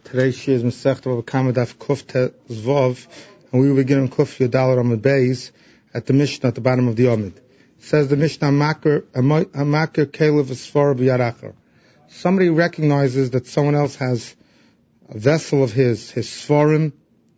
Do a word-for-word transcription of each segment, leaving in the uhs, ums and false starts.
Today's shir is Masechta Bava Kama Daf Kuf Tezvav, and we will begin on Kuf Yodal Amud Beis at the Mishnah at the bottom of the Amud. It says the Mishnah, Makir Kelev Sfar B'Yarachar. Somebody recognizes that someone else has a vessel of his, his Sfarim,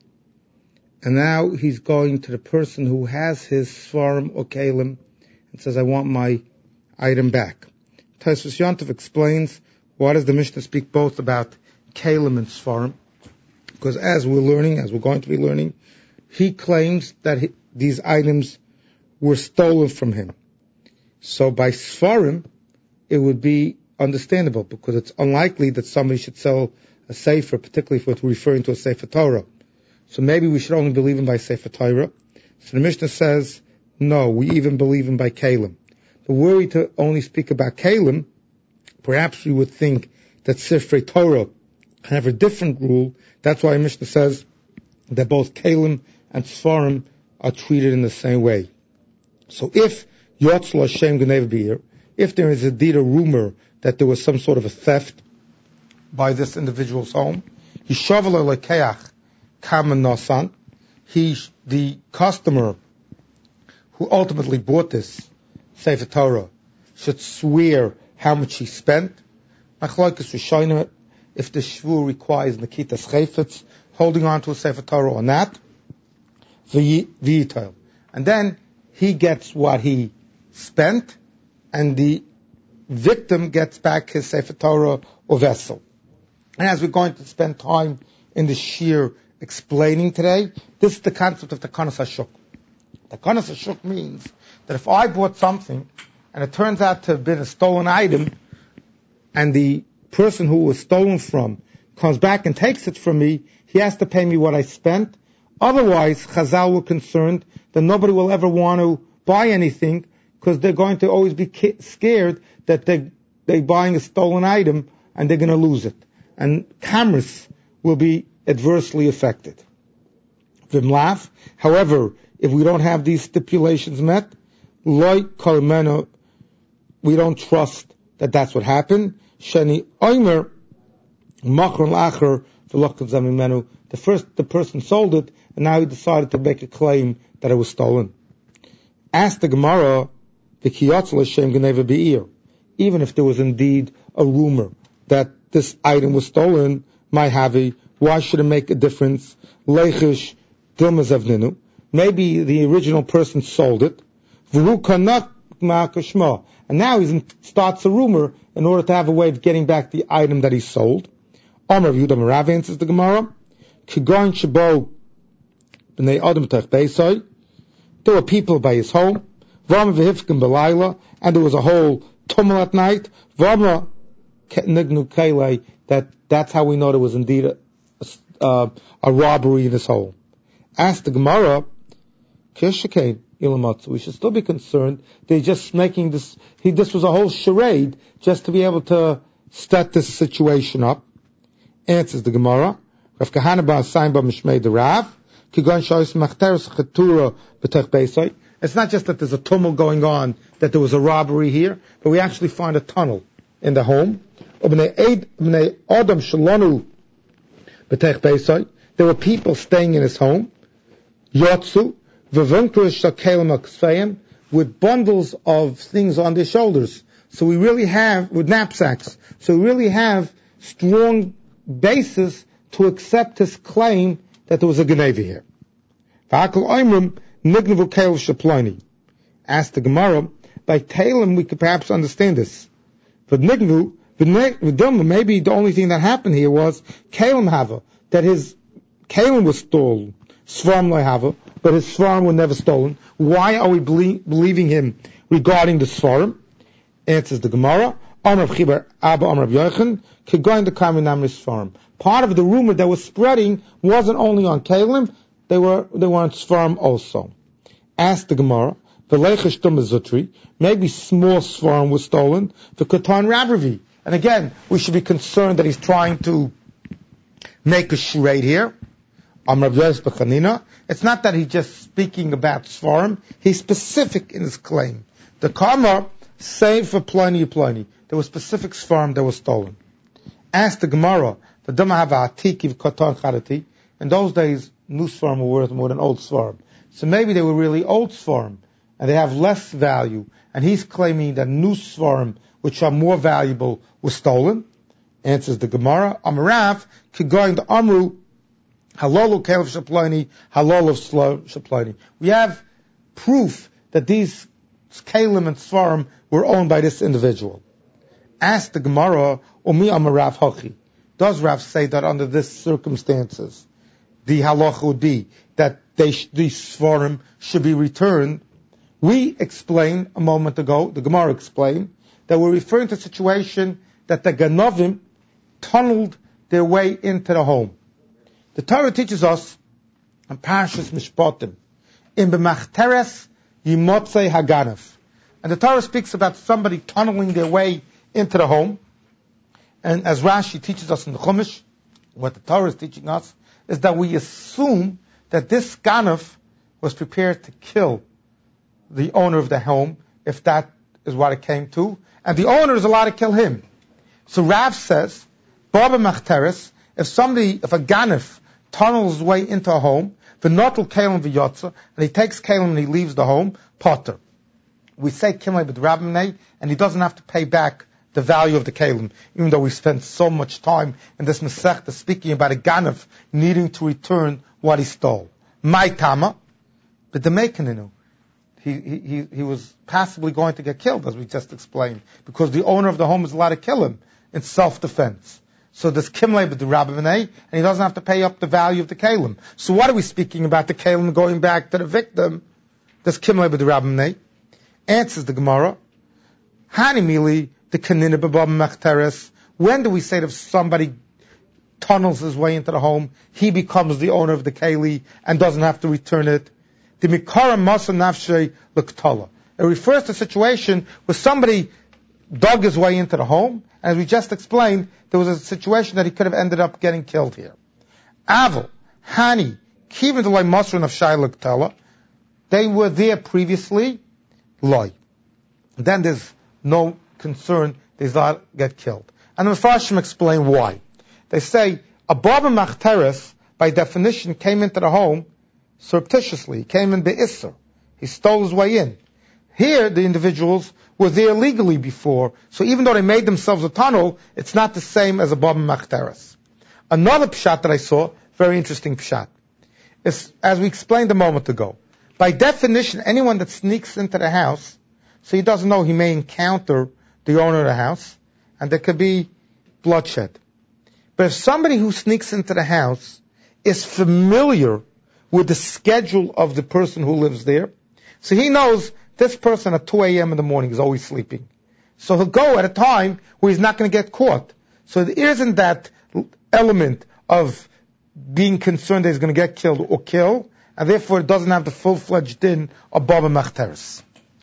and now he's going to the person who has his Sfarim or Kelim and says, I want my item back. Tosfos Yontov explains, why does the Mishnah speak both about Kelim and Sfarim? Because as we're learning, as we're going to be learning, he claims that he, these items were stolen from him. So by Sfarim, it would be understandable, because it's unlikely that somebody should sell a Sefer, particularly if we're referring to a Sefer Torah. So maybe we should only believe him by Sefer Torah. So the Mishnah says, no, we even believe him by Kelim. But were we to only speak about Kelim, perhaps we would think that Sefer Torah have a different rule. That's why Mishnah says that both Kelim and Sfarim are treated in the same way. So if Yotzlo Hashem Gnev Be'ir, if there is indeed a rumor that there was some sort of a theft by this individual's home, Yishavel Lekeach Kamen Nosan, he, the customer who ultimately bought this Sefer Torah should swear how much he spent. Machlokes Rishonim, if the shvur requires Nakitas Chayfetz, holding on to a Sefer Torah or not, V'yitel. And then he gets what he spent, and the victim gets back his Sefer Torah or vessel. And as we're going to spend time in the shir explaining today, this is the concept of the Takanas HaShuk. The Takanas HaShuk means that if I bought something, and it turns out to have been a stolen item, and the person who was stolen from comes back and takes it from me, he has to pay me what I spent. Otherwise, Chazal were concerned that nobody will ever want to buy anything, because they're going to always be scared that they, they're buying a stolen item and they're going to lose it. And commerce will be adversely affected. Vimlaf, however, if we don't have these stipulations met, loy kolmeno, we don't trust that that's what happened. Sheni oimer machron lacher v'lochtav zamimenu. The first, the person sold it, and now he decided to make a claim that it was stolen. Ask the Gemara, v'kiyotz l'shem geneva be'ir. Even if there was indeed a rumor that this item was stolen, my havi, why should it make a difference? Leichish dilma zavninu. Maybe the original person sold it. V'hu kanak ma'akashma. And now he starts a rumor in order to have a way of getting back the item that he sold. Amar Yehuda Marav answers the Gemara. Kigon shabo b'nei adam tech beisai. There were people by his home. V'ama v'hifkin b'layla. And there was a whole tumult at night. V'ama nignu kailei. That that's how we know there was indeed a, a, a robbery in his home. Ask the Gemara. Kishakain. We should still be concerned they're just making this, he, this was a whole charade just to be able to set this situation up. Answers the Gemara. Rav Kahana ba asayin ba mishmei the Rav. Kigon shoyis machteres chetura b'tech beisai. It's not just that there's a tumult going on, that there was a robbery here, but we actually find a tunnel in the home. B'nei adam shalonu b'tech beisai. There were people staying in his home. Yotzu. With bundles of things on their shoulders. So we really have, with knapsacks, so we really have strong basis to accept his claim that there was a Geneva here. Ask the Gemara, by Talim we could perhaps understand this. But Nignu, maybe the only thing that happened here was Kalim Hava, that his Kalim was stolen. Svarim Lahava, but his Svarim were never stolen. Why are we belie- believing him regarding the Svarim? Answers the Gemara. Amar Chibar Abba Amar Yochanan Kigoin the Kaminam Svarim. Part of the rumor that was spreading wasn't only on Kalim, they were they were on Svarim also. Ask the Gemara. V'leichish Tumazutri. Maybe small Svarim was stolen. The Katan Rabravi. And again, we should be concerned that he's trying to make a charade here. It's not that he's just speaking about Svarim. He's specific in his claim. The Kamar saved for Pliny Pliny. There was specific Svarim that was stolen. Ask the Gemara, in those days, new Svarim were worth more than old Svarim. So maybe they were really old Svarim, and they have less value. And he's claiming that new Svarim, which are more valuable, were stolen. Answers the Gemara, Amarav, Kigoyin the Amru, Halol Kelev Shaploni, Halol of Slow Shaploni. We have proof that these Kalim and Svarim were owned by this individual. Ask the Gemara, Umi Amarav Hachi. Does Rav say that under these circumstances, the halach would be that they sh- these Svarim should be returned? We explained a moment ago, the Gemara explained, that we're referring to a situation that the Ganovim tunneled their way into the home. The Torah teaches us in Parashas Mishpatim, in B'machteres Yimotzei Haganav. And the Torah speaks about somebody tunneling their way into the home. And as Rashi teaches us in the Chumash, what the Torah is teaching us is that we assume that this Ganav was prepared to kill the owner of the home, if that is what it came to, and the owner is allowed to kill him. So Rav says, Baba Machteres, if somebody, if a Ganav tunnels his way into a home, v'notel kelim v'yotza, and he takes kelim and he leaves the home, potter. We say kimlei b'drabbanei, and he doesn't have to pay back the value of the kelim, even though we spent so much time in this Masechta speaking about a Ganav needing to return what he stole. My tama, but the mekaninu. He, he, he was possibly going to get killed, as we just explained, because the owner of the home is allowed to kill him in self-defense. So there's kimlei b'drabbanei, and he doesn't have to pay up the value of the kelim. So what are we speaking about the kelim going back to the victim? There's kimlei b'drabbanei. Answers the Gemara, Hani mili the kanina b'bab machteres. When do we say that if somebody tunnels his way into the home, he becomes the owner of the keli and doesn't have to return it? The mikara masa nafshei l'ktala. It refers to a situation where somebody dug his way into the home, and as we just explained, there was a situation that he could have ended up getting killed here. Aval, Hani, kivin d'loi masra nafshei l'ktala. They were there previously, loy. Then there's no concern they not get killed. And the Mefarshim explain why. They say a baba machteres, by definition, came into the home surreptitiously. He came in be'isser. He stole his way in. Here, the individuals were there legally before, so even though they made themselves a tunnel, it's not the same as a baba machteres. Another pshat that I saw, very interesting pshat, is, as we explained a moment ago, by definition, anyone that sneaks into the house, so he doesn't know, he may encounter the owner of the house, and there could be bloodshed. But if somebody who sneaks into the house is familiar with the schedule of the person who lives there, so he knows this person at two a.m. in the morning is always sleeping. So he'll go at a time where he's not going to get caught. So there isn't that element of being concerned that he's going to get killed or kill, and therefore it doesn't have the full-fledged din of baba machteres.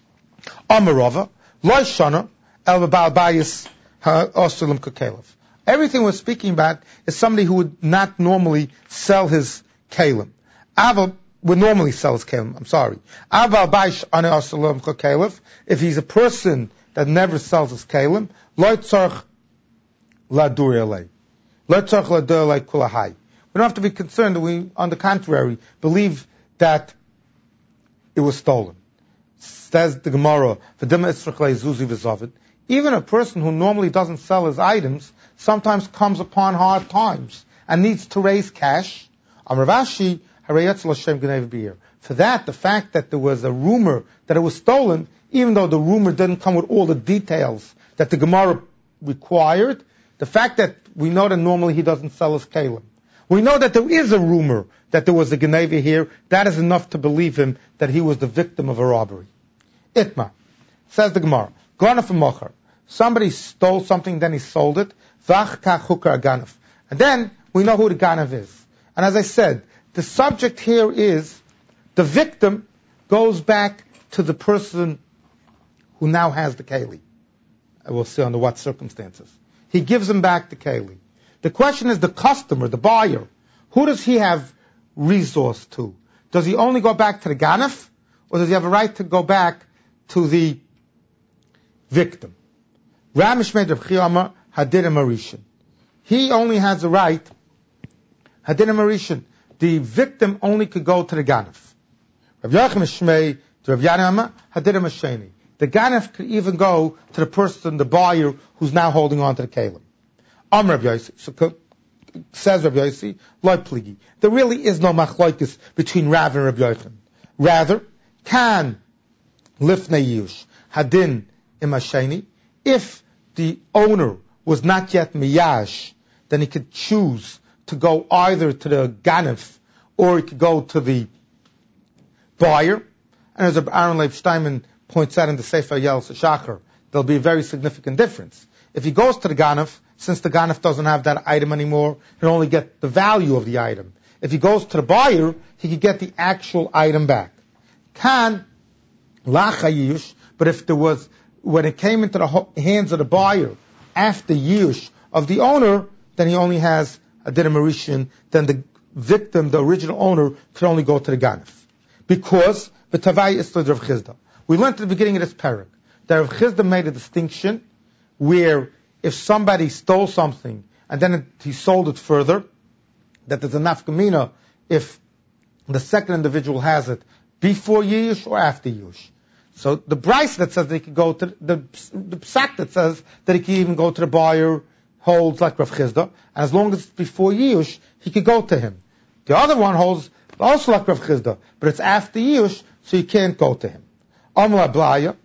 Amarova, loy shana, el ba'albayis ha'osulim kakelev. Everything we're speaking about is somebody who would not normally sell his kalim. Aval would normally sell his kalim, I'm sorry. Aval ba'albayis ha'osulim kakelev, if he's a person that never sells his kalim, loy tzarch ladur elei. Loy tzarch ladur elei kulahai. We don't have to be concerned that we, on the contrary, believe that it was stolen. Says the Gemara, even a person who normally doesn't sell his items sometimes comes upon hard times and needs to raise cash. For that, the fact that there was a rumor that it was stolen, even though the rumor didn't come with all the details that the Gemara required, the fact that we know that normally he doesn't sell his kalim, we know that there is a rumor that there was a Geneva here, that is enough to believe him that he was the victim of a robbery. Itma, says the Gemara, Ganaf Mocher. Somebody stole something, then he sold it. Vach kach hukar ganaf. And then we know who the Ganav is. And as I said, the subject here is the victim goes back to the person who now has the keli. And we'll see under what circumstances. He gives him back the keli. The question is the customer, the buyer. Who does he have resource to? Does he only go back to the Ganav? Or does he have a right to go back to the victim? Ramish made Rav Chiyama Hadirim Arishin. he only has a right, Hadinim Arishin, the victim only could go to the Ganef. Rav Yochanan Shmei, to Rav Yanama, Hadinim Asheni. The Ganef could even go to the person, the buyer, who's now holding on to the Kalim. Am Rav Yossi, so says Rav Yossi, Loi Pligi. There really is no machlokes between Rav and Rav Yochanan. Rather, can Lifnei Yush, Hadin Imasheni, if the owner was not yet Miyash, then he could choose to go either to the Ganef or he could go to the buyer. And as Aaron Leib Steinman points out in the Sefer Yel Shachar, there'll be a very significant difference. If he goes to the Ganef, since the Ganef doesn't have that item anymore, he'll only get the value of the item. If he goes to the buyer, he could get the actual item back. Can Lachayush, but if there was, when it came into the hands of the buyer after Yush of the owner, then he only has a Din Marishin, then the victim, the original owner, could only go to the Ganef. Because the Tavai is Rav Chizda. We learned at the beginning of this parak that Rav Chizda made a distinction where if somebody stole something and then it, he sold it further, that there's a nafkamina if the second individual has it before Yush or after Yush. So the Bryce that says that he could go to the the psak that says that he can even go to the buyer holds like Rav Chizda, and as long as it's before Yush, he could go to him. The other one holds also like Rav Chizda, but it's after Yush, so you can't go to him. Amar Ablaya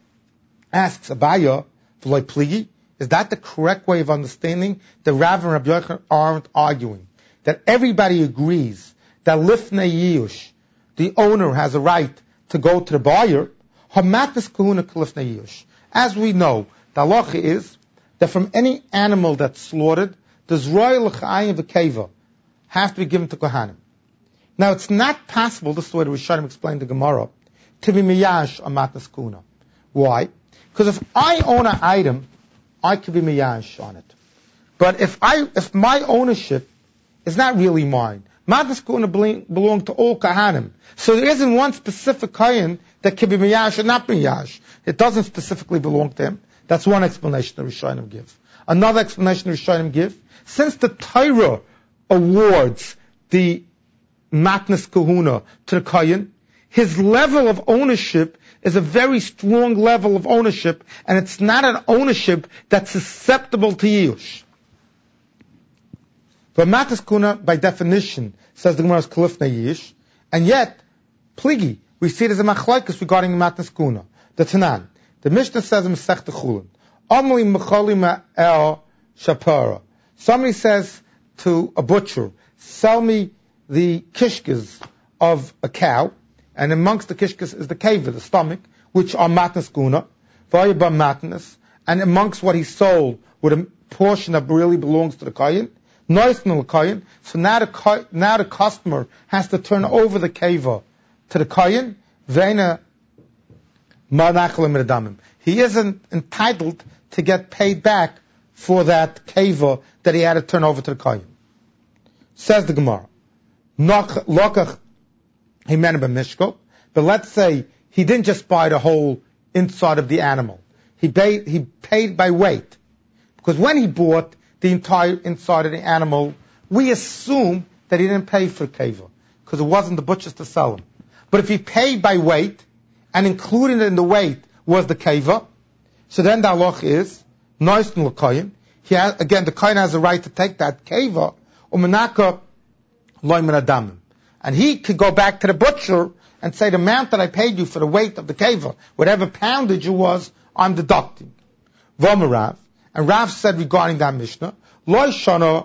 asks Abaya, V'loi Pligi, is that the correct way of understanding that Rav and Rabbi Yochanan aren't arguing? That everybody agrees that Lifnei Yush, the owner has a right to go to the buyer, Hamatis Kahuna Lifnei Yush. As we know, the halacha is that from any animal that's slaughtered, the Zroy L'chayim V'keva have to be given to Kohanim. Now, it's not possible, this is the way the Rishonim explained the Gemara, to be miyash on matnas kuna. Why? Because if I own an item, I could be miyash on it. But if I, if my ownership is not really mine, matnas kuna belong to all Kohanim. So there isn't one specific Kohen that can be miyash or not miyash. It doesn't specifically belong to him. That's one explanation the Rishonim give. Another explanation the Rishonim give, since the Torah awards the matnas kahuna to the Kohen, his level of ownership is a very strong level of ownership, and it's not an ownership that's susceptible to Yush. But matnas kahuna, by definition, says the Gemara is kalifnei Yush, and yet, pligi, we see it as a machlokes regarding matnas kahuna. The Tanan, the Mishnah says in Masechta Chulin, Amli mechali ma'el shapara. Somebody says to a butcher, sell me the kishkas of a cow, and amongst the kishkas is the keva, the stomach, which are matnas guna, vayabam matnas, and amongst what he sold with a portion that really belongs to the kohen, noisnul kohen. So now the now the customer has to turn over the keva to the kohen. Veina manachlim redamim. He isn't entitled to get paid back for that keva that he had to turn over to the kohen. Says the Gemara. Lokach himen b'mishko, but let's say he didn't just buy the whole inside of the animal. He paid, he paid by weight. Because when he bought the entire inside of the animal, we assume that he didn't pay for keva, because it wasn't the butcher's to sell him. But if he paid by weight, and included in the weight was the keva, so then the halach is, noisn l'koyin, he has, again, the kohen has a right to take that keva, umenaka and he could go back to the butcher and say, the amount that I paid you for the weight of the keva, whatever poundage it was, I'm deducting. Vomarav. And Rav said regarding that Mishnah, Loi shana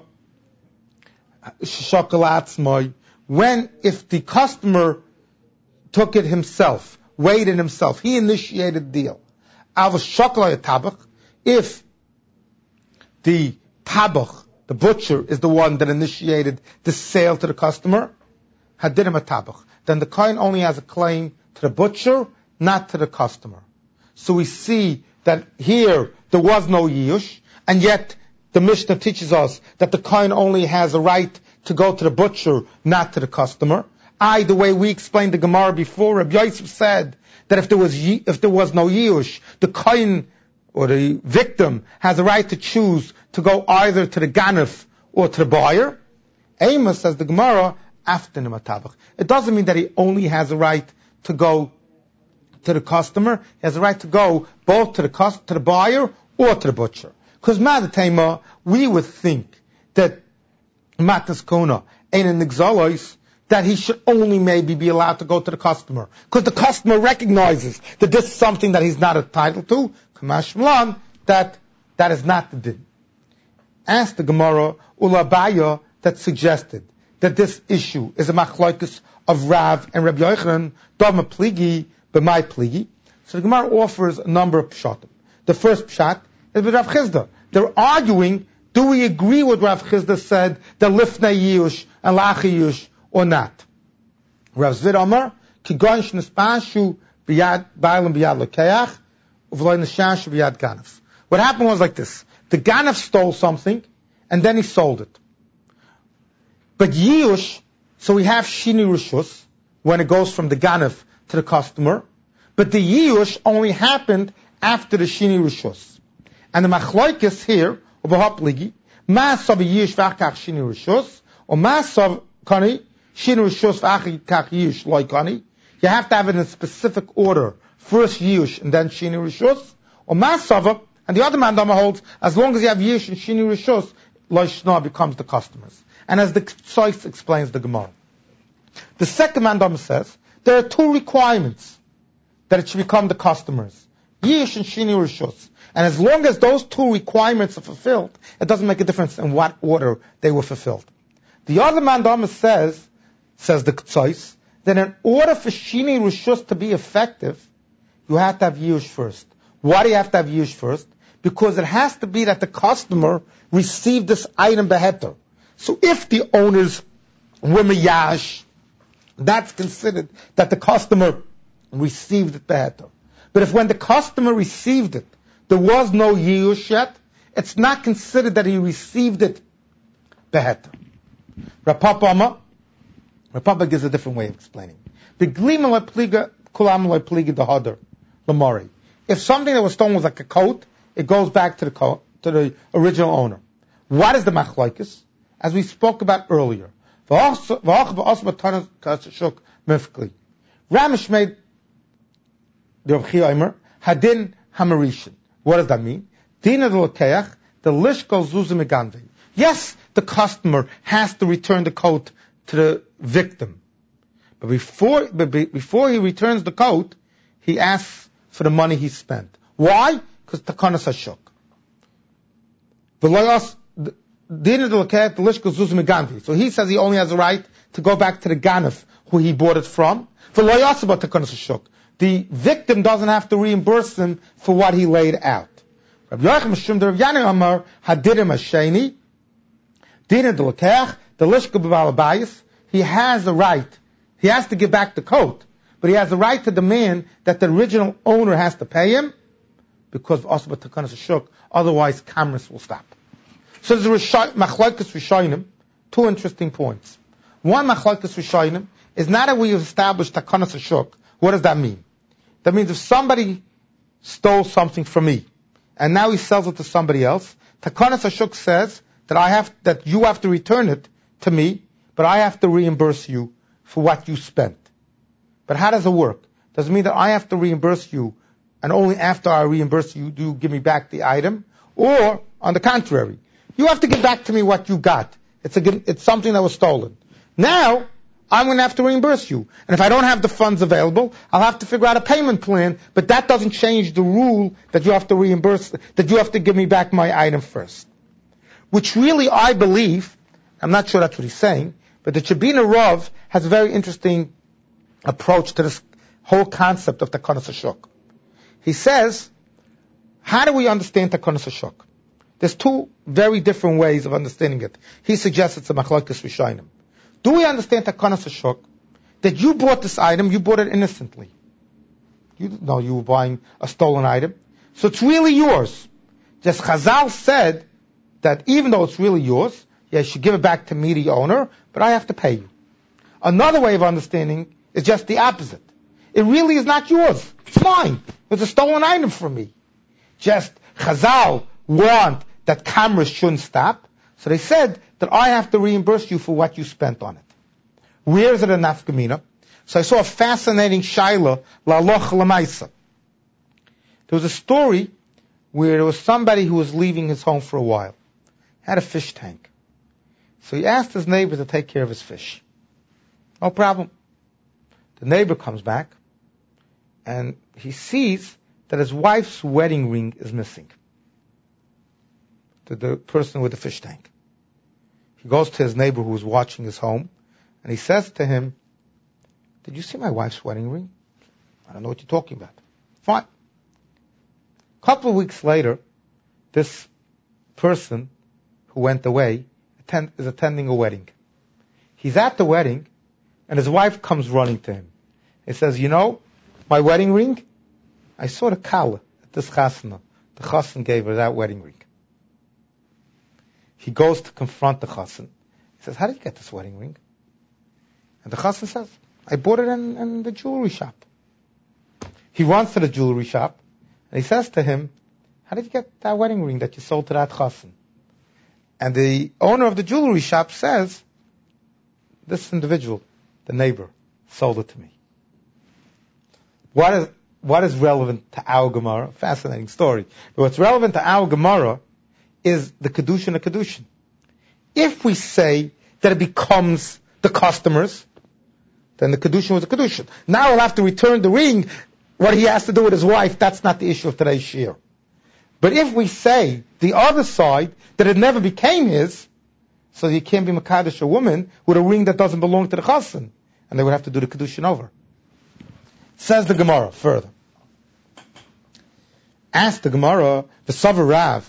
shokolatzmoi, when, if the customer took it himself, weighed it himself, he initiated the deal. Av shokolay tabach, if the tabach, the butcher, is the one that initiated the sale to the customer, hadirim atabach. Then the kohen only has a claim to the butcher, not to the customer. So we see that here there was no yush, and yet the Mishnah teaches us that the kohen only has a right to go to the butcher, not to the customer. I, the way we explained the Gemara before, Rabbi Yosef said that if there was if there was no yush, the kohen or the victim has a right to choose to go either to the ganef or to the buyer. Amos, says the Gemara, after the matavach. It doesn't mean that he only has a right to go to the customer. He has a right to go both to the cost, to the buyer or to the butcher. Because Madatema, we would think that Matas Kona ain't an exalois, that he should only maybe be allowed to go to the customer. Because the customer recognizes that this is something that he's not entitled to. Kamash Malan, that that is not the din. Ask the Gemara, Ulabaya, that suggested that this issue is a machlokes of Rav and Rabbi Yochanan, Dama Pligi, B'mai Pligi. So the Gemara offers a number of pshatim. The first pshat is with Rav Chizda. They're arguing, do we agree with Rav Chizda said, the lifnei yush and lachi yush, or not? Rav Zvid Amar, kigon shnispashu b'yad ba'alim b'yad lekeach, uv'loi nishashu b'yad ganef. What happened was like this. The ganef stole something, and then he sold it. But Yush, so we have Shini Rishus, when it goes from the Ganef to the customer, but the Yush only happened after the Shini Rishus. And the Machloikis here, Ubahapligi, Ma'asav Yush v'achkach Shini Rishus, or Ma'asav Kani, Shini Rishus v'achkach Yush loikani. You have to have it in a specific order, first Yush and then Shini Rishus, or Ma'asav, and the other mandama holds, as long as you have Yush and Shini Rishus, Loishna becomes the customers. And as the Tzois explains the Gemara. The second mandama says, there are two requirements that it should become the customers. Yish and Shini Rishus. And as long as those two requirements are fulfilled, it doesn't make a difference in what order they were fulfilled. The other mandama says, says the Tzois, that in order for Shini Rishus to be effective, you have to have Yish first. Why do you have to have Yish first? Because it has to be that the customer received this item beheter. So if the owners were miyash, that's considered that the customer received it beheter. But if when the customer received it, there was no yiyush yet, it's not considered that he received it beheter. Rapapa Rapapa gives a different way of explaining. If something that was stolen was like a coat, it goes back to the coat, to the original owner. What is the machlokes? As we spoke about earlier. Ramish made the Rav Chia Omer, Hadin Hamarishin. What does that mean? Dina de Lekeach, the Lishko Zuzim Meganve. Yes, the customer has to return the coat to the victim. But before, but before he returns the coat, he asks for the money he spent. Why? Because Takanas Hashuk. So he says he only has a right to go back to the Ganef who he bought it from. The victim doesn't have to reimburse him for what he laid out. He has a right. He has to give back the coat, but he has a right to demand that the original owner has to pay him because of otherwise cameras will stop. So there's a machlokes rishonim, two interesting points. One machlokes rishonim is now that we have established takanas hashuk. What does that mean? That means if somebody stole something from me and now he sells it to somebody else, takanas hashuk says that I have that you have to return it to me, but I have to reimburse you for what you spent. But how does it work? Does it mean that I have to reimburse you, and only after I reimburse you do you give me back the item, or on the contrary? You have to give back to me what you got. It's a, it's something that was stolen. Now, I'm going to have to reimburse you. And if I don't have the funds available, I'll have to figure out a payment plan, but that doesn't change the rule that you have to reimburse, that you have to give me back my item first. Which really, I believe, I'm not sure that's what he's saying, but the Chabina Rav has a very interesting approach to this whole concept of Takanas Hashuk. He says, how do we understand Takanas Hashuk? There's two very different ways of understanding it. He suggests it's a machlokes rishonim. Do we understand Takanas Hashuk that you bought this item, you bought it innocently? You didn't know you were buying a stolen item. So it's really yours. Just Chazal said that even though it's really yours, yeah, you should give it back to me, the owner, but I have to pay you. Another way of understanding is just the opposite. It really is not yours. It's mine. It's a stolen item from me. Just Chazal want that cameras shouldn't stop. So they said that I have to reimburse you for what you spent on it. Where is it a nafkamina? So I saw a fascinating shaila, la'aloch la'maisa. There was a story where there was somebody who was leaving his home for a while. He had a fish tank. So he asked his neighbor to take care of his fish. No problem. The neighbor comes back, and he sees that his wife's wedding ring is missing. To the person with the fish tank. He goes to his neighbor who was watching his home, and he says to him, did you see my wife's wedding ring? I don't know what you're talking about. Fine. A couple of weeks later, this person who went away attend, is attending a wedding. He's at the wedding, and his wife comes running to him. He says, you know, my wedding ring? I saw the kala at this chasana. The chassan gave her that wedding ring. He goes to confront the chassan. He says, how did you get this wedding ring? And the chassan says, I bought it in, in the jewelry shop. He runs to the jewelry shop, and he says to him, how did you get that wedding ring that you sold to that chassan? And the owner of the jewelry shop says, this individual, the neighbor, sold it to me. What is, what is relevant to our Gemara? Fascinating story. But what's relevant to our Gemara is the Kedushin of Kedushin. If we say that it becomes the customers, then the Kedushin was a Kedushin. Now he'll have to return the ring. What he has to do with his wife, that's not the issue of today's shir. But if we say the other side, that it never became his, so you can't be Makadosh a woman with a ring that doesn't belong to the chassan, and they would have to do the Kedushin over. Says the Gemara further. Ask the Gemara, the Savar Rav,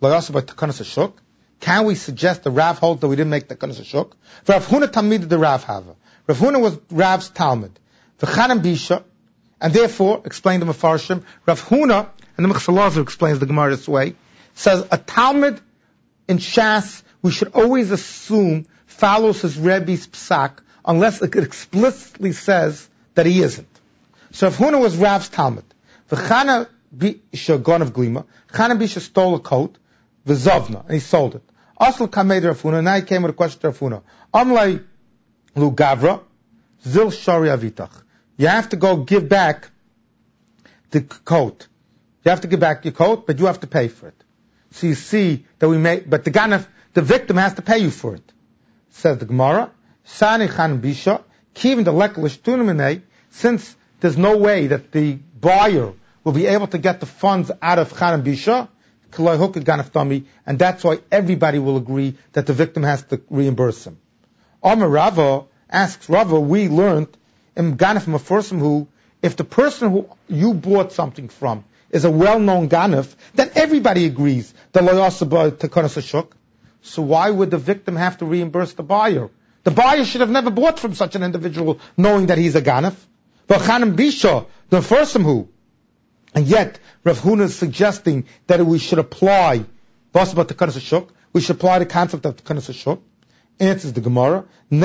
can we suggest the Rav holds that we didn't make the Takanas Hashuk? Rav Huna Talmid the Rav Hava. Rav Huna was Rav's Talmud. V'chanan Bisha, and therefore, explain the Mefarshim, Rav Huna, and the Mechsalazer explains the Gemara this way, says a Talmud in Shas, we should always assume follows his Rebbe's Psak, unless it explicitly says that he isn't. So Rav Huna was Rav's Talmud. V'chanan Bisha, gone of Glima, Chanan Bisha stole a coat, V'zovna, and he sold it. Asl Kamed Rav Huna, now he came with a question to Rav Huna. Amlai Lu Gavra, Zil Shari Avitach. You have to go give back the coat. You have to give back your coat, but you have to pay for it. So you see that we may, but the ganef, the victim has to pay you for it. Says the Gemara, Sani Chan Bisha, Kivin the Leklish Tunamine, since there's no way that the buyer will be able to get the funds out of Chan Bisha, and that's why everybody will agree that the victim has to reimburse him. Amar Rava asks Rava, we learned in Ganef Meforsim who, if the person who you bought something from is a well-known Ganef, then everybody agrees that Lo Yasaba Takanas Hashuk. So why would the victim have to reimburse the buyer? The buyer should have never bought from such an individual knowing that he's a Ganef. But Chanim Bisha, the Meforsim who, and yet Rav Huna is suggesting that we should apply we should apply the concept of Takanas Hashuk. Answers the Gemara.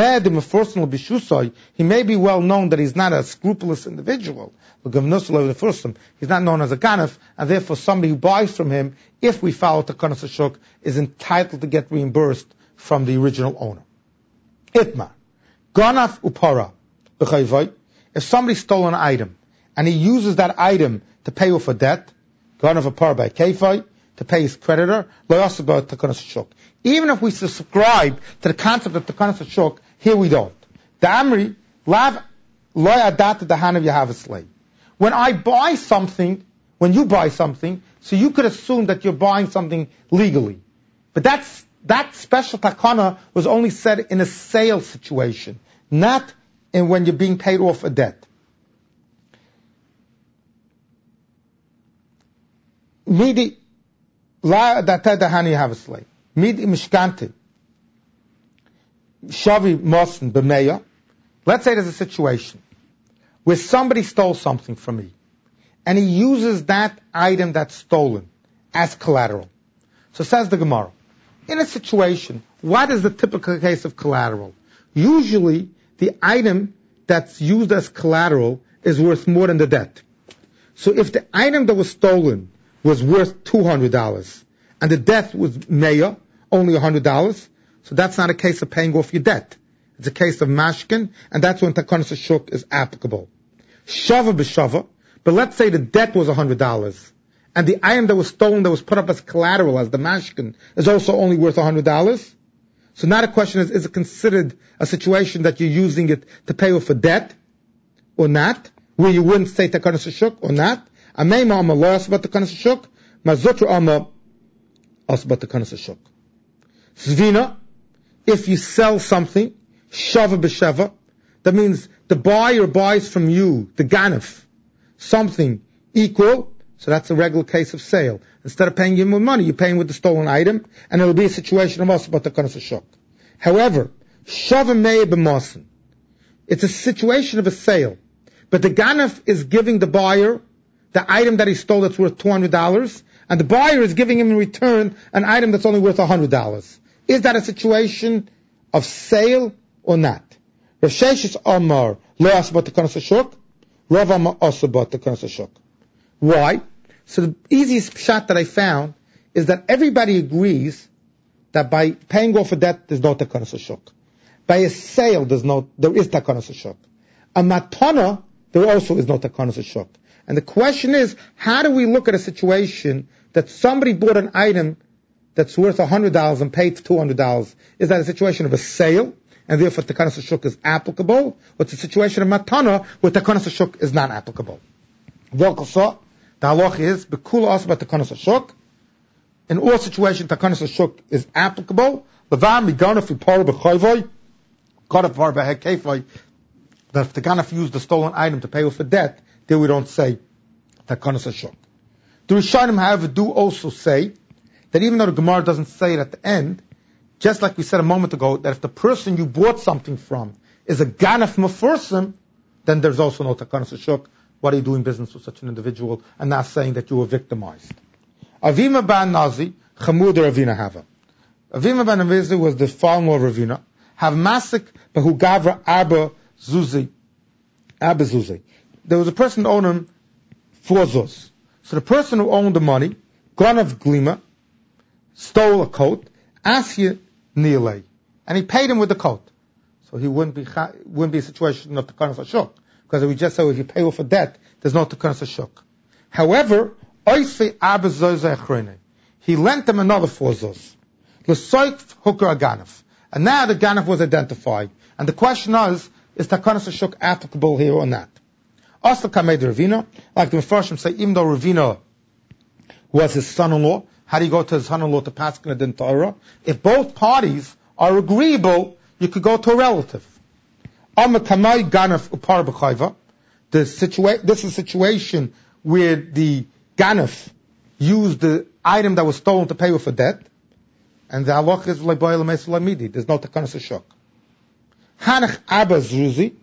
He may be well known that he's not a scrupulous individual. He's not known as a ganef, and therefore somebody who buys from him, if we follow Takanas Hashuk, is entitled to get reimbursed from the original owner. Itmar. Ganaf upara. If somebody stole an item, and he uses that item to pay off a debt, Ganaf upara by Kefai, to pay his creditor, even if we subscribe to the concept of Takanas Hashuk, here we don't. The Amri, lav lo yadat dahanav yahav. When I buy something, when you buy something, so you could assume that you're buying something legally. But that's, that special takana was only said in a sale situation, not in when you're being paid off a debt. Midi, La data dahani havasle. Mid mishkante. Shavi mosen b'meya. Let's say there's a situation where somebody stole something from me, and he uses that item that's stolen as collateral. So says the Gemara, in a situation, what is the typical case of collateral? Usually, the item that's used as collateral is worth more than the debt. So if the item that was stolen was worth two hundred dollars, and the debt was Meya, only one hundred dollars, so that's not a case of paying off your debt. It's a case of mashkin, and that's when Takanas Shuk is applicable. Shava b'shava, but let's say the debt was one hundred dollars, and the item that was stolen, that was put up as collateral, as the mashkin, is also only worth one hundred dollars. So now the question is, is it considered a situation that you're using it to pay off a debt, or not, where you wouldn't say Takanas Shuk, or not? Ameima Amma lo asbat Takanas Shuk, Mazutra Amma asbat Takanas Shuk. Zvina, if you sell something, Shava b'shava, that means the buyer buys from you, the ganef, something equal, so that's a regular case of sale. Instead of paying him with money, you're paying with the stolen item, and it'll be a situation of asbat Takanas Shuk. However, Shava mei b'masin, it's a situation of a sale, but the ganef is giving the buyer the item that he stole that's worth two hundred dollars, and the buyer is giving him in return an item that's only worth one hundred dollars. Is that a situation of sale or not? Rav Sheshes Amar lo asbat Takanas Shuk, Rav Amar asbat Takanas Shuk. Why? So the easiest shot that I found is that everybody agrees that by paying off a debt, there's no Takanas Shuk. By a sale, there's no, there is Takanas Shuk. A matana, there also is no Takanas Shuk. And the question is, how do we look at a situation that somebody bought an item that's worth one hundred dollars and paid two hundred dollars? Is that a situation of a sale, and therefore Takanas Shuk is applicable? Or it's a situation of matana, where Takanas Shuk is not applicable? Volkosa, the halach is, Bekula asbat Takanas Shuk. In all situations, Takanas Shuk is applicable. Levan miganaf ipar b'chayvoi, got par b'hekefoi, that if the ganaf used the stolen item to pay off a debt, there we don't say Takanas Shuk. The Rishonim, however, do also say that even though the Gemara doesn't say it at the end, just like we said a moment ago, that if the person you bought something from is a ganaf mefursim, then there's also no Takanas Shuk. What are you doing business with such an individual, and not saying that you were victimized? Avima ban Nazi, Chamud Ravina Hava. Avima ban Nazi was the father of Ravina. Have masik behu gavra Abba Zuzi. Abba Zuzi. There was a person who owned him four zuz. So the person who owned the money, Ganav Glima, stole a coat, Asya Nilay, and he paid him with the coat. So he wouldn't be wouldn't be a situation of Takanas Shuk, because we just said if you pay off a debt, there's no Takanas Shuk. However, Oisei Abba Zuz Echrene, he lent them another four zuz. L'soik hooker Ganef, and now the Ganef was identified, and the question is, is Takanas Shuk applicable here or not? Also, Kamei Ravina, like the Mefarshim say, even though Ravina was his son-in-law, how do you go to his son-in-law to pass in the Torah? If both parties are agreeable, you could go to a relative. Amma Kamei Ganef Upar B'chayva. The situa- this is a situation where the Ganef used the item that was stolen to pay off a debt, and the halach is Leiboy L'meis L'midi. There's no Takanas Shuk. Hanach Abba Zuzi,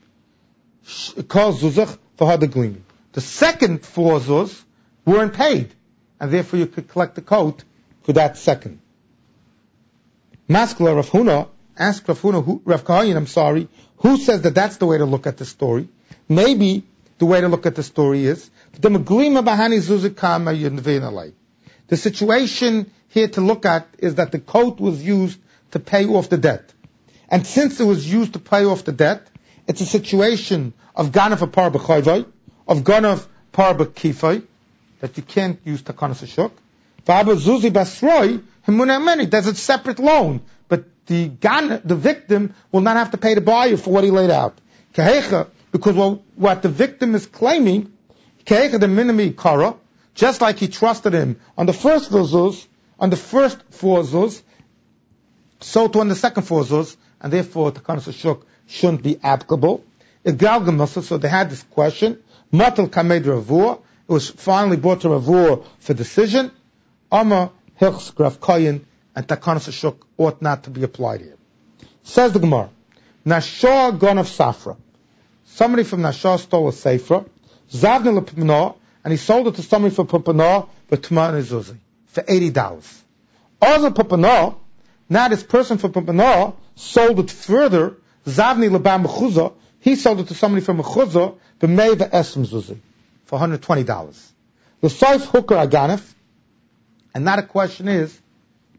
calls Zuzach for Hadaglimi. The second four zuz weren't paid, and therefore you could collect the coat for that second. Maskla Rav Huna, ask Rav Huna, who, Rav Kahayin, I'm sorry, who says that that's the way to look at the story? Maybe the way to look at the story is the Maglima Bahani Zuzikama Yunvinalai. The situation here to look at is that the coat was used to pay off the debt. And since it was used to pay off the debt, it's a situation of Ganav Par B'chayvai, of Ganav Par B'kifai, that you can't use Takanas Shuk. V'aba Zuzi Basroi, Himunameni, there's a separate loan, but the Gan, the victim will not have to pay the buyer for what he laid out. Kehecha, because what, what the victim is claiming, Kehecha the Minami Kara, just like he trusted him on the first zuz, on the first four zuz, so too on the second four zuz, and therefore Takanas Shuk shouldn't be applicable. So they had this question. Matal Kamed Ravur. It was finally brought to Ravur for decision. Amma Hilchs Graf Koyin, and Takanas Shuk ought not to be applied here. Says the Gemara, Nashah Gonav Safra. Somebody from Nashah stole a Safra. Zavne Lepimna, and he sold it to somebody for Pupana, but Tman Izuzi, for eighty dollars. Also Pupana, now this person for Pupana sold it further, Zavni Lebam Mechuzah, he sold it to somebody from Mechuzah, B'mei V'esrim Zuzi, for one hundred twenty dollars. The Soif Hooker Aganef, and now the question is,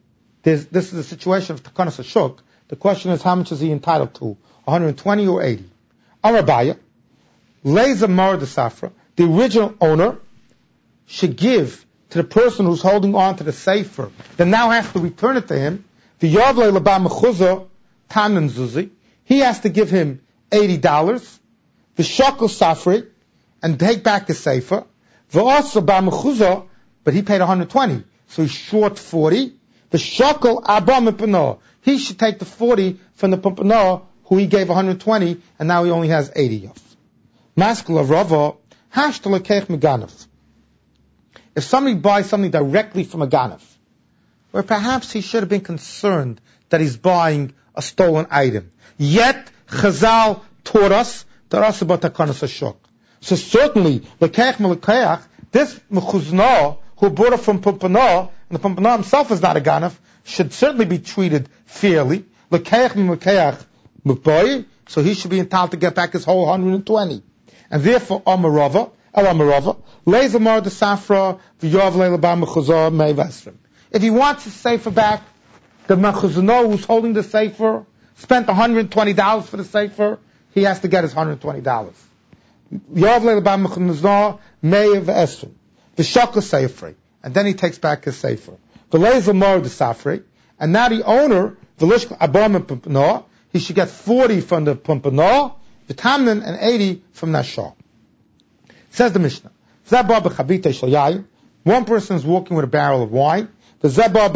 There's, this is a situation of Takanas Ashuk. The question is, how much is he entitled to? one hundred twenty or eighty? Arabaya, Leza Mar de Safra, the original owner, should give to the person who's holding on to the sefer, that now has to return it to him, the Yavle Laba Mechuza Tanan Zuzi, he has to give him eighty dollars, the Shakel Safri, and take back the sefer, the also Ba Mechuza, but he paid one hundred twenty, so he's short forty, the Shakel Abba Mepano, he should take the forty from the Pumpanah, who he gave one hundred twenty, and now he only has eighty of. Maskula Rava, Hashtalakech Meganav. If somebody buys something directly from a Ganav, where perhaps he should have been concerned that he's buying a stolen item, yet Chazal taught us that also about Takanas Ashuk. So certainly, Lekech Melekech, this Mechuzna, who bought it from Pumpanah, and the Pumpanah himself is not a Ganav, should certainly be treated fairly. Lekech Melekech Mekboy, so he should be entitled to get back his whole one hundred twenty. And therefore, Amarava, Elamarava, Lezamar de Safra, V'yov Leilabam Mechuzah Meivesrim. If he wants his sefer back, the Mechuzah who's holding the sefer spent one hundred twenty dollars for the sefer, he has to get his one hundred twenty dollars. V'yov Leilabam Mechuzah Meivesrim. V'shakla Sefer. And then he takes back his sefer. V'lezamar de Safra. And now the owner, V'lishk Abam Pumpanah, he should get forty from the Pumpanah, V'tamnan, and eighty from Nashah. Says the Mishnah, one person is walking with a barrel of wine, and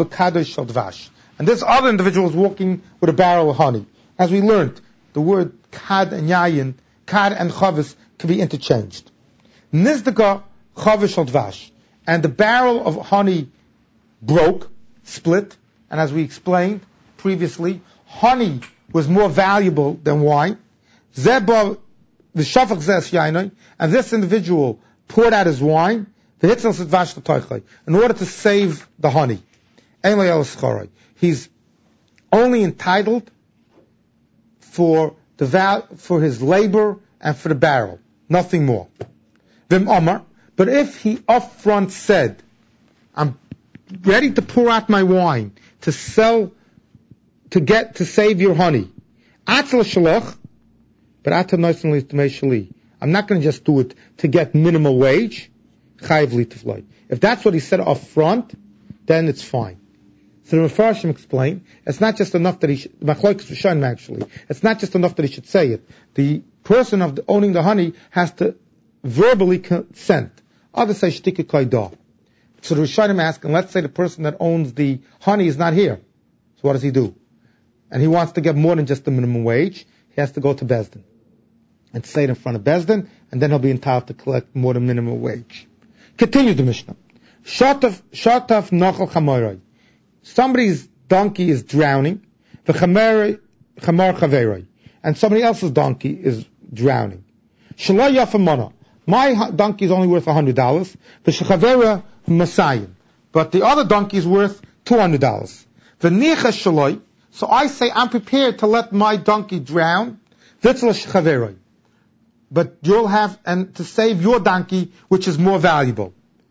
this other individual is walking with a barrel of honey. As we learned, the word kad and yayin, kad and chavis can be interchanged. Nizdaka chavis shel dvash, and the barrel of honey broke, split, and as we explained previously, honey was more valuable than wine. Zeba the shafach zes yainoi, and this individual poured out his wine, the hitzel sedvash l'toichlei, in order to save the honey. Ein lo schoroi. He's only entitled for the val- for his labor and for the barrel, nothing more. Vim Omar, but if he upfront said, "I'm ready to pour out my wine to sell, to get to save your honey," atzel shalach. But I'm not going to just do it to get minimal wage. If that's what he said up front, then it's fine. So the Mefarshim explain, it's not just enough that he should, actually, it's not just enough that he should say it. The person of the, owning the honey has to verbally consent. Others say shtika kaidah. So the Rishonim ask, and let's say the person that owns the honey is not here. So what does he do? And he wants to get more than just the minimum wage. He has to go to Bezdin and say it in front of Bezdin, and then he'll be entitled to collect more than minimum wage. Continue the Mishnah. Shataf nachal chamorai. Somebody's donkey is drowning, the chamar chaveroi, and somebody else's donkey is drowning. Shalai yafamana. My donkey is only worth one hundred dollars. The shechavera masayim, but the other donkey is worth two hundred dollars. The nicha shaloi. So I say I'm prepared to let my donkey drown. Vitzla shechavera. But you'll have, and to save your donkey, which is more valuable.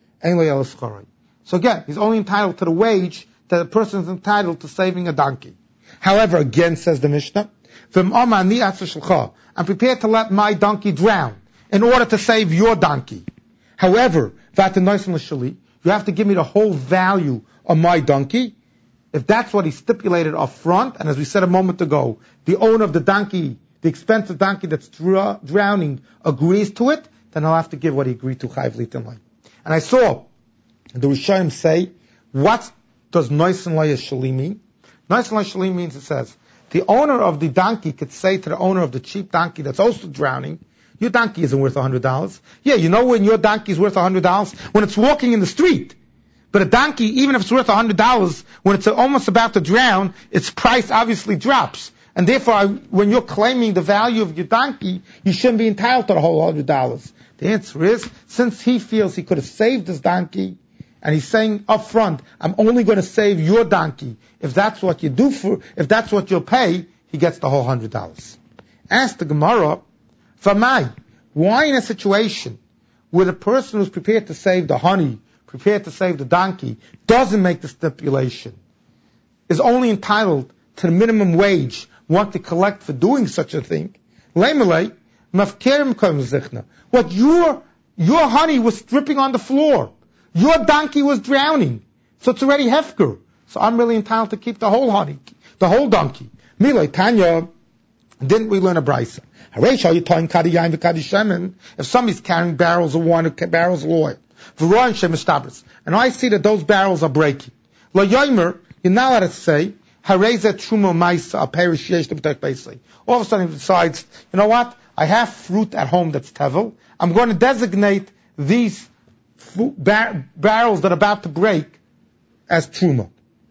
So again, he's only entitled to the wage that a person is entitled to saving a donkey. However, again, says the Mishnah, I'm prepared to let my donkey drown in order to save your donkey. However, you have to give me the whole value of my donkey. If that's what he stipulated up front, and as we said a moment ago, the owner of the donkey, the expensive donkey that's dr- drowning agrees to it, then I'll have to give what he agreed to. And I saw the Rishonim say, what does Noisen Shali mean? Noisen Shali means, it says, the owner of the donkey could say to the owner of the cheap donkey that's also drowning, your donkey isn't worth one hundred dollars. Yeah, you know when your donkey is worth one hundred dollars? When it's walking in the street. But a donkey, even if it's worth one hundred dollars, when it's almost about to drown, its price obviously drops. And therefore, I, when you're claiming the value of your donkey, you shouldn't be entitled to the whole one hundred dollars. The answer is, since he feels he could have saved his donkey, and he's saying up front, I'm only going to save your donkey. If that's what you do for, if that's what you'll pay, he gets the whole one hundred dollars. Ask the Gemara, Famai, why in a situation where the person who's prepared to save the honey, prepared to save the donkey, doesn't make the stipulation is only entitled to the minimum wage want to collect for doing such a thing, what your, your honey was dripping on the floor. Your donkey was drowning. So it's already hefker. So I'm really entitled to keep the whole honey, the whole donkey. Milay Tanya, didn't we learn a brisa? If somebody's carrying barrels of wine or barrels of oil, and I see that those barrels are breaking, you're not allowed to say, all of a sudden he decides, you know what? I have fruit at home that's tevel. I'm going to designate these fruit bar- barrels that are about to break as truma.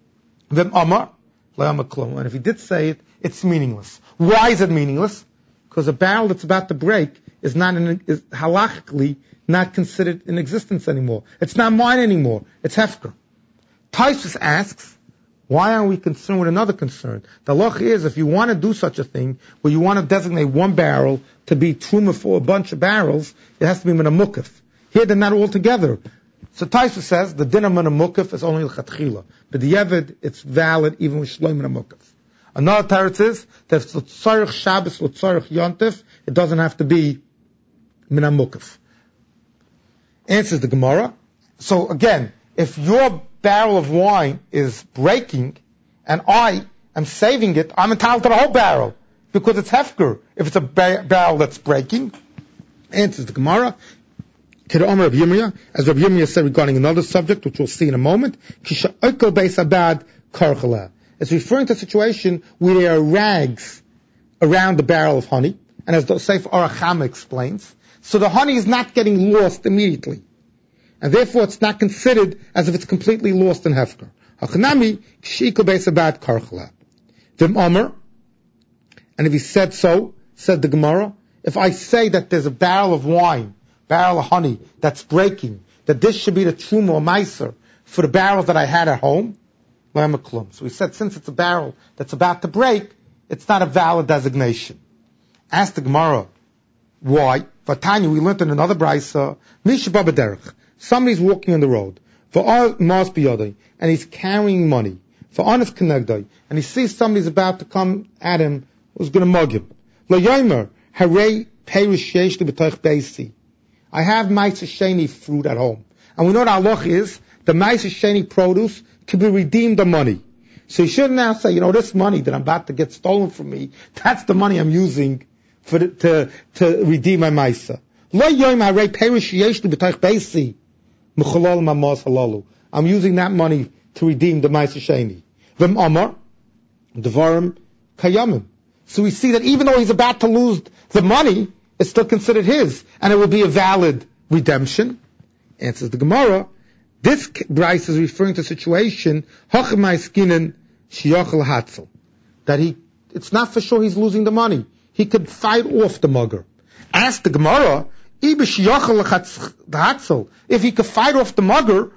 And if he did say it, it's meaningless. Why is it meaningless? Because a barrel that's about to break is not in, is halachically not considered in existence anymore. It's not mine anymore. It's hefker. Taisus asks, why aren't we concerned with another concern? The loch is, if you want to do such a thing, where you want to designate one barrel to be truma for a bunch of barrels, it has to be minamukif. Here they're not all together. So Taisus says, the din of minamukif is only l'chatchila. But the yevid, it's valid even with shloim minamukif. Another teretz is, that if it's l'tzarech Shabbos, l'tzarech Yontif, it doesn't have to be minamukif. Answers the Gemara. So again, if your barrel of wine is breaking, and I am saving it, I'm entitled to the whole barrel, because it's hefker, if it's a bar- barrel that's breaking. Answers the Gemara. As Rabbi Yirmiyah said regarding another subject, which we'll see in a moment, it's referring to a situation where there are rags around the barrel of honey, and as the Sefer Arachama explains, so the honey is not getting lost immediately. And therefore it's not considered as if it's completely lost in hefker. And if he said so, said the Gemara, if I say that there's a barrel of wine, barrel of honey that's breaking, that this should be the truma or meiser for the barrels that I had at home, so he said since it's a barrel that's about to break, it's not a valid designation. Ask the Gemara, why? Vatanya, we learned in another brisa, Misha Baba Derech. Somebody's walking on the road, and he's carrying money, and he sees somebody's about to come at him, who's going to mug him. I have Ma'aser Sheni fruit at home. And we know what halach is, the Ma'aser Sheni produce can be redeemed the money. So you shouldn't now say, you know, this money that I'm about to get stolen from me, that's the money I'm using for the, to, to redeem my Ma'aser. I'm using that money to redeem the Ma'aser Sheni. V'm Amar, Devarim Kayamim. So we see that even though he's about to lose the money, it's still considered his, and it will be a valid redemption. Answers the Gemara, this Bryce is referring to a situation, that he, it's not for sure he's losing the money. He could fight off the mugger. Ask the Gemara, if he could fight off the mugger,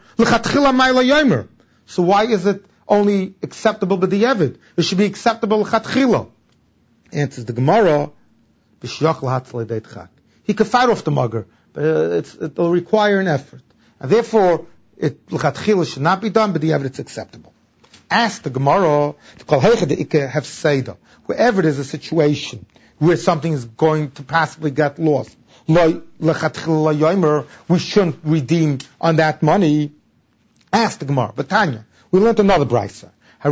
so why is it only acceptable by the Yevid? It should be acceptable l'chatchila. Answers the Gemara, he could fight off the mugger, but it's, it'll require an effort. And therefore, it l'chatchila should not be done, but the evidence is acceptable. Ask the Gemara, wherever there's a situation where something is going to possibly get lost, we shouldn't redeem on that money. Ask the Gemara. But Tanya, we learned another brisa.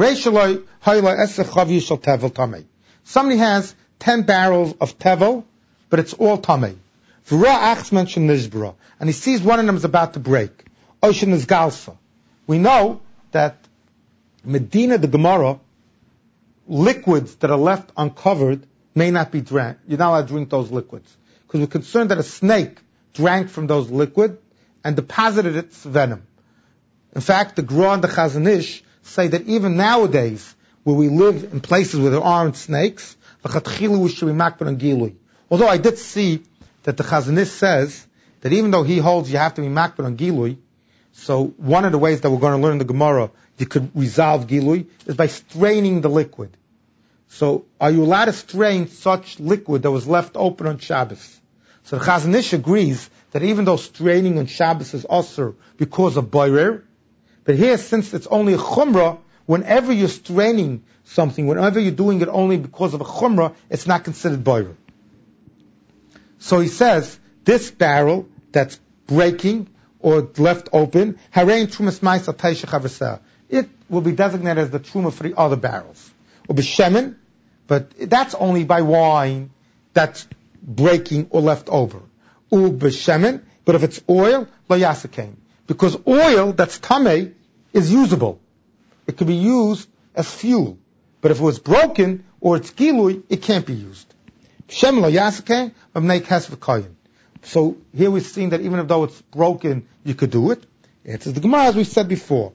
Somebody has ten barrels of tevel, but it's all tamei. And he sees one of them is about to break. Ocean is galsa. We know that Medina, the Gemara, liquids that are left uncovered may not be drank. You're not allowed to drink those liquids. Because we're concerned that a snake drank from those liquids and deposited its venom. In fact, the Gra and the Chazon Ish say that even nowadays, where we live in places where there aren't snakes, we should be makbid on gilui. Although I did see that the Chazon Ish says that even though he holds you have to be makbid on gilui, so one of the ways that we're going to learn in the Gemara you could resolve gilui is by straining the liquid. So are you allowed to strain such liquid that was left open on Shabbos? So the Chazon Ish agrees that even though straining on Shabbos is usher because of boirer, but here since it's only a chumrah, whenever you're straining something, whenever you're doing it only because of a chumrah, it's not considered boirer. So he says, this barrel that's breaking or left open, harein trumas ma'isa taisha chavaseh. It will be designated as the truma for the other barrels. Or b'shemen, but that's only by wine that's breaking or left over. U b'shemen, but if it's oil, lo yasakein. Because oil that's tamei is usable. It can be used as fuel. But if it was broken or it's gilui, it can't be used. B'shemen lo yasakein, v'mnei kesef v'koyin. So here we're seeing that even though it's broken, you could do it. It's the Gemara, as we said before.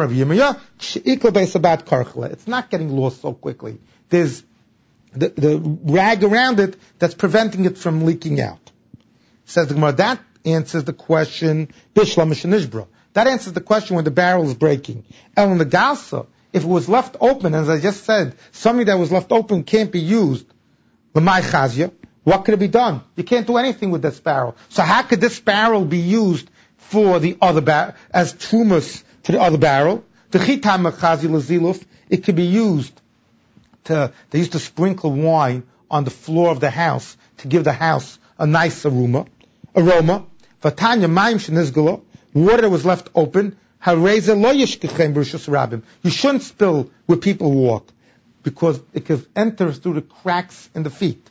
It's not getting lost so quickly. There's the, the rag around it that's preventing it from leaking out. Says the Gemara, that answers the question, that answers the question when the barrel is breaking. And when the galsa, if it was left open, as I just said, something that was left open can't be used, what could it be done? You can't do anything with this barrel. So how could this barrel be used for the other barrel, as trumas to the other barrel? The chitam chazi laziluf, it could be used to, they used to sprinkle wine on the floor of the house to give the house a nice aroma. Aroma. Vatanya mayim shenizgala, water that was left open, hareza lo yishkechem b'rishus rabim. You shouldn't spill where people walk, because it can enter through the cracks in the feet.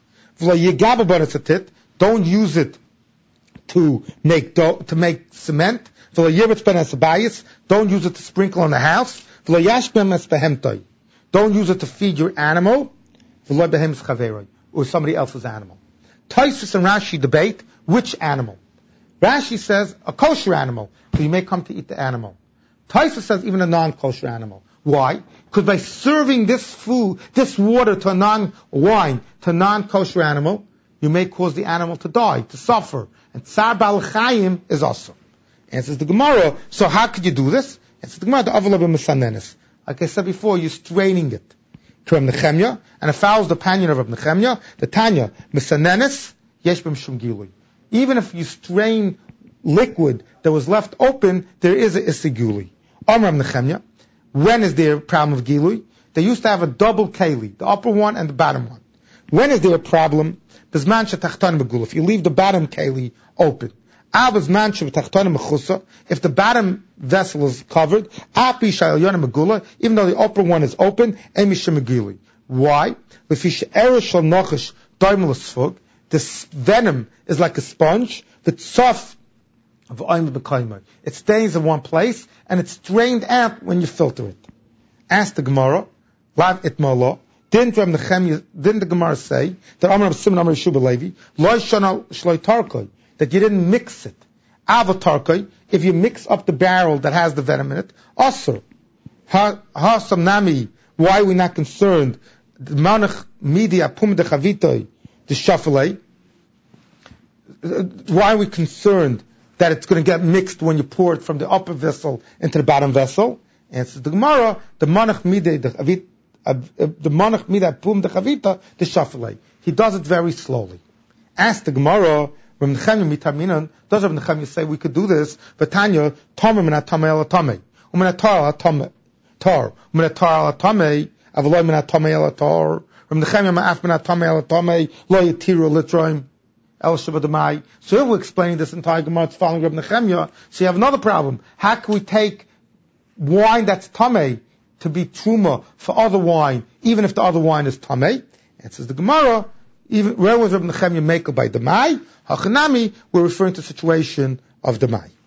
Don't use it to make dough, to make cement. Don't use it to sprinkle on the house. Don't use it to feed your animal or somebody else's animal. Taisus and Rashi debate which animal. Rashi says a kosher animal, so you may come to eat the animal. Taisus says even a non-kosher animal. Why? Because by serving this food, this water to a non-wine, to a non-kosher animal, you may cause the animal to die, to suffer. And Tsar Bal Chayim is also. Answers the Gemara, so how could you do this? Answers the Gemara, the Avala b'Mesanenes. Like I said before, you're straining it. To Reb Nechemya, and it follows the opinion of Reb Nechemya, the Tanya, Mesanenes, Yesh b'm Shum Gilui. Even if you strain liquid that was left open, there is a Isiguli. Amar Reb Nechemya, when is there a problem of Gilui? They used to have a double keli, the upper one and the bottom one. When is there a problem? If you leave the bottom keli open. If the bottom vessel is covered, even though the upper one is open, why? This venom is like a sponge. It stays in one place and it's drained out when you filter it. Ask the Gemara, Lav itmalo. Didn't Reb Nechemya, didn't the Gemara say that Amar Simon Amar Yeshua Levi Lo Shana Shloi Tarkoi, that you didn't mix it? Ava Tarkoi, if you mix up the barrel that has the venom in it, Asur. Ha Sam Nami, why are we not concerned? The Manach Media Pum de Chavitoi, the Shafalei. Why are we concerned that it's going to get mixed when you pour it from the upper vessel into the bottom vessel? Answers the Gemara, the Manach Media the Chavit. Uh, uh, the monach mida pum de chavita the shafalei. He does it very slowly. Ask the Gemara, Reb Nechemya mitaminan. Does Reb Nechemya say we could do this? V'tanya tomer min hatamei el hatamei, umin hatar el hatamei, tar umin hatar el hatamei, avaloi min hatamei el hatar. Reb Nechemya ma'af min hatamei el hatamei lo yitiru litroim el shabadamai. So here we're explaining this entire Gemara. It's following Reb Nechemya. So you have another problem. How can we take wine that's tamei to be truma for other wine, even if the other wine is tamei? Answers the Gemara, even where was Reb Nechemya maker by demai? Hachanami, we're referring to the situation of demai.